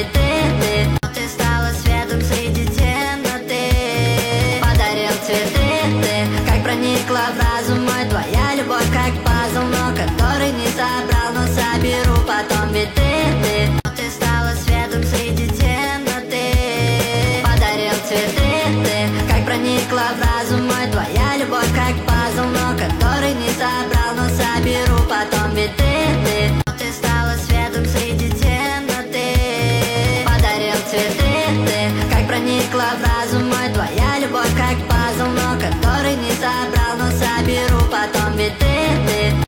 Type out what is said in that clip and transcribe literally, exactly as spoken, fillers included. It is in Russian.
цветы ты. Ты стала светом среди темноты. Подарил цветы ты. Как проникла в разум мой твоя любовь, как пазл, но который не собрал, но соберу потом. Ведь ты, ты, ты стала светом среди темноты. Подарил цветы ты. Как проникла в разум мой твоя любовь, как пазл, но который не собрал, но соберу потом. Ведь ты, ты, ты стала светом среди темноты. Подарил цветы ты. Как проникла в